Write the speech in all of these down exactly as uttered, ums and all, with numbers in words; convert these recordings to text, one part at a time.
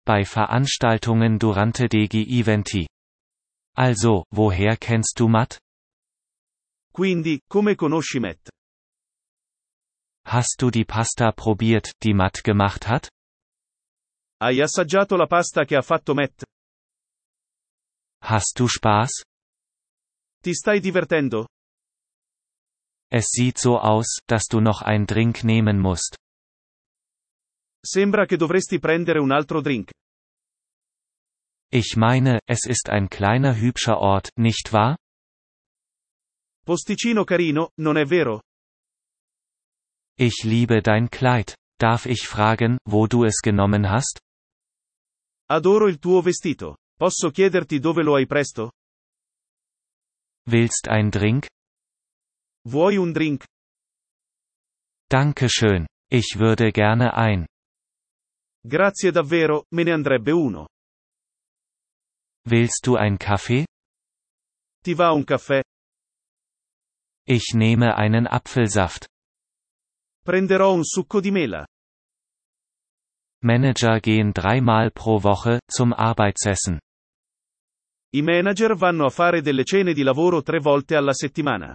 bei Veranstaltungen durante degli eventi. Also, woher kennst du Matt? Quindi, come conosci Matt? Hast du die Pasta probiert, die Matt gemacht hat? Hai assaggiato la pasta che ha fatto Matt? Hast du Spaß? Ti stai divertendo? Es sieht so aus, dass du noch ein Drink nehmen musst. Sembra che dovresti prendere un altro drink. Ich meine, es ist ein kleiner hübscher Ort, nicht wahr? Posticino carino, non è vero? Ich liebe dein Kleid. Darf ich fragen, wo du es genommen hast? Adoro il tuo vestito. Posso chiederti dove lo hai presto? Willst ein Drink? Vuoi un drink? Danke schön. Ich würde gerne ein. Grazie davvero, me ne andrebbe uno. Willst du ein Kaffee? Ti va un caffè? Ich nehme einen Apfelsaft. Prenderò un succo di mela. Manager gehen dreimal pro Woche zum Arbeitsessen. I manager vanno a fare delle cene di lavoro tre volte alla settimana.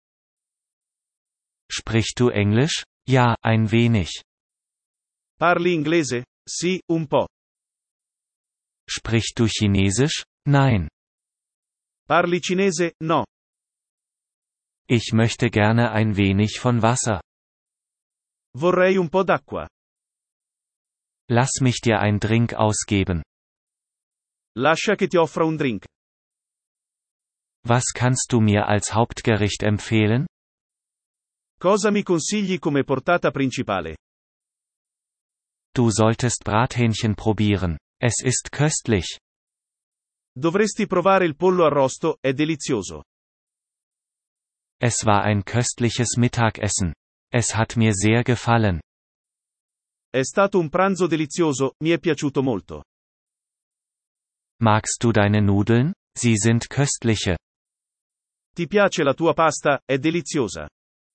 Sprichst du Englisch? Ja, ein wenig. Parli inglese? Sì, un po'. Sprichst du Chinesisch? Nein. Parli cinese? No. Ich möchte gerne ein wenig von Wasser. Vorrei un po' d'acqua. Lass mich dir ein Drink ausgeben. Lascia che ti offra un drink. Was kannst du mir als Hauptgericht empfehlen? Cosa mi consigli come portata principale? Du solltest Brathähnchen probieren. Es ist köstlich. Dovresti provare il pollo arrosto, è delizioso. Es war ein köstliches Mittagessen. Es hat mir sehr gefallen. È stato un pranzo delizioso, mi è piaciuto molto. Magst du deine Nudeln? Sie sind köstliche. Ti piace la tua pasta? È deliziosa.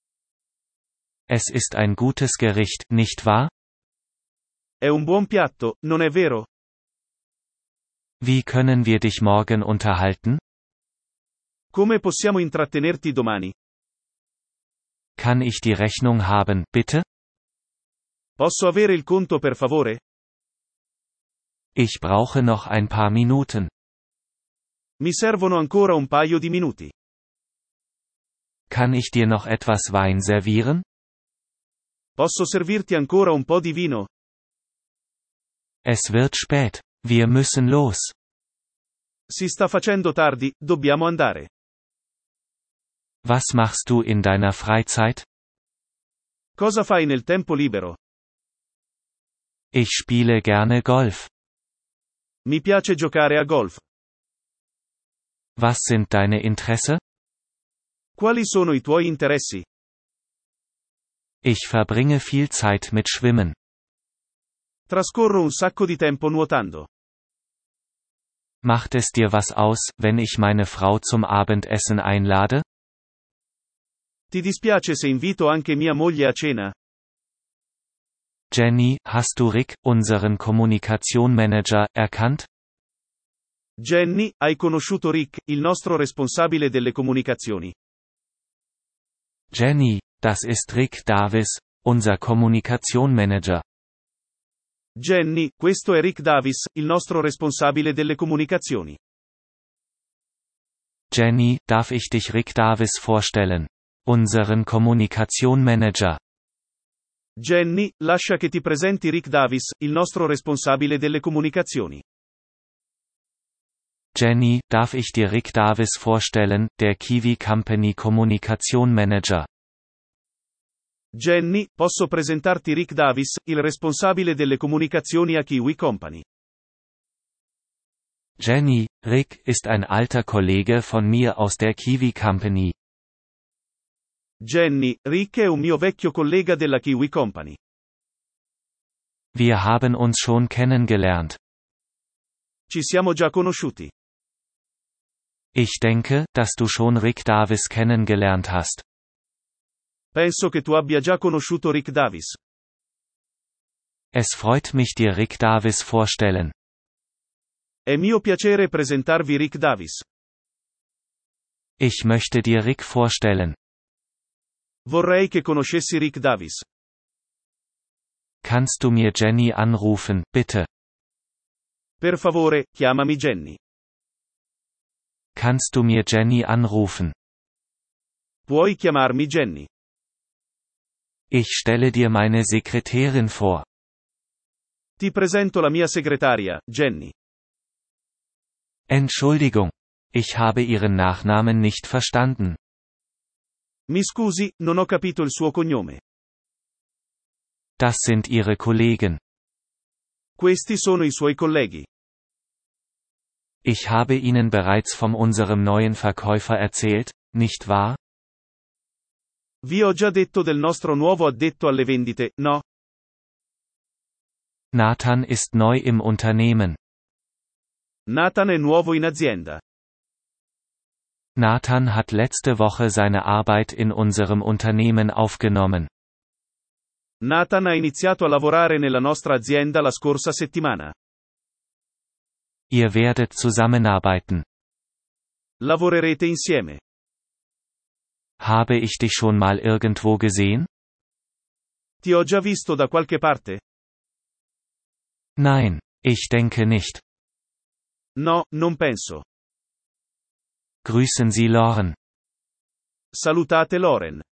Es ist ein gutes Gericht, nicht wahr? È un buon piatto, non è vero? Wie können wir dich morgen unterhalten? Come possiamo intrattenerti domani? Kann ich die Rechnung haben, bitte? Posso avere il conto per favore? Ich brauche noch ein paar Minuten. Mi servono ancora un paio di minuti. Kann ich dir noch etwas Wein servieren? Posso servirti ancora un po' di vino? Es wird spät. Wir müssen los. Si sta facendo tardi, dobbiamo andare. Was machst du in deiner Freizeit? Cosa fai nel tempo libero? Ich spiele gerne Golf. Mi piace giocare a golf. Was sind deine Interesse? Quali sono i tuoi interessi? Ich verbringe viel Zeit mit Schwimmen. Trascorro un sacco di tempo nuotando. Macht es dir was aus, wenn ich meine Frau zum Abendessen einlade? Ti dispiace se invito anche mia moglie a cena? Jenny, hast du Rick, unseren Kommunikationsmanager, erkannt? Jenny, hai conosciuto Rick, il nostro responsabile delle comunicazioni? Jenny, das ist Rick Davis, unser Kommunikationsmanager. Jenny, questo è Rick Davis, il nostro responsabile delle comunicazioni. Jenny, darf ich dich Rick Davis vorstellen? Unseren Kommunikationsmanager. Jenny, lascia che ti presenti Rick Davis, il nostro responsabile delle comunicazioni. Jenny, darf ich dir Rick Davis vorstellen, der Kiwi Company Kommunikationsmanager. Jenny, posso presentarti Rick Davis, il responsabile delle comunicazioni a Kiwi Company. Jenny, Rick ist ein alter Kollege von mir aus der Kiwi Company. Jenny, Rick è un mio vecchio collega della Kiwi Company. Wir haben uns schon kennengelernt. Ci siamo già conosciuti. Ich denke, dass du schon Rick Davis kennengelernt hast. Penso che tu abbia già conosciuto Rick Davis. Es freut mich dir Rick Davis vorstellen. È mio piacere presentarvi Rick Davis. Ich möchte dir Rick vorstellen. Vorrei che conoscessi Rick Davis. Kannst du mir Jenny anrufen, bitte? Per favore, chiamami Jenny. Kannst du mir Jenny anrufen? Puoi chiamarmi Jenny. Ich stelle dir meine Sekretärin vor. Ti presento la mia segretaria, Jenny. Entschuldigung. Ich habe Ihren Nachnamen nicht verstanden. Mi scusi, non ho capito il suo cognome. Das sind Ihre Kollegen. Questi sono i suoi colleghi. Ich habe Ihnen bereits von unserem neuen Verkäufer erzählt, nicht wahr? Vi ho già detto del nostro nuovo addetto alle vendite, no? Nathan ist neu im Unternehmen. Nathan è nuovo in azienda. Nathan hat letzte Woche seine Arbeit in unserem Unternehmen aufgenommen. Nathan ha iniziato a lavorare nella nostra azienda la scorsa settimana. Ihr werdet zusammenarbeiten. Lavorerete insieme. Habe ich dich schon mal irgendwo gesehen? Ti ho già visto da qualche parte? Nein, ich denke nicht. No, non penso. Grüßen Sie Lauren. Salutate Loren.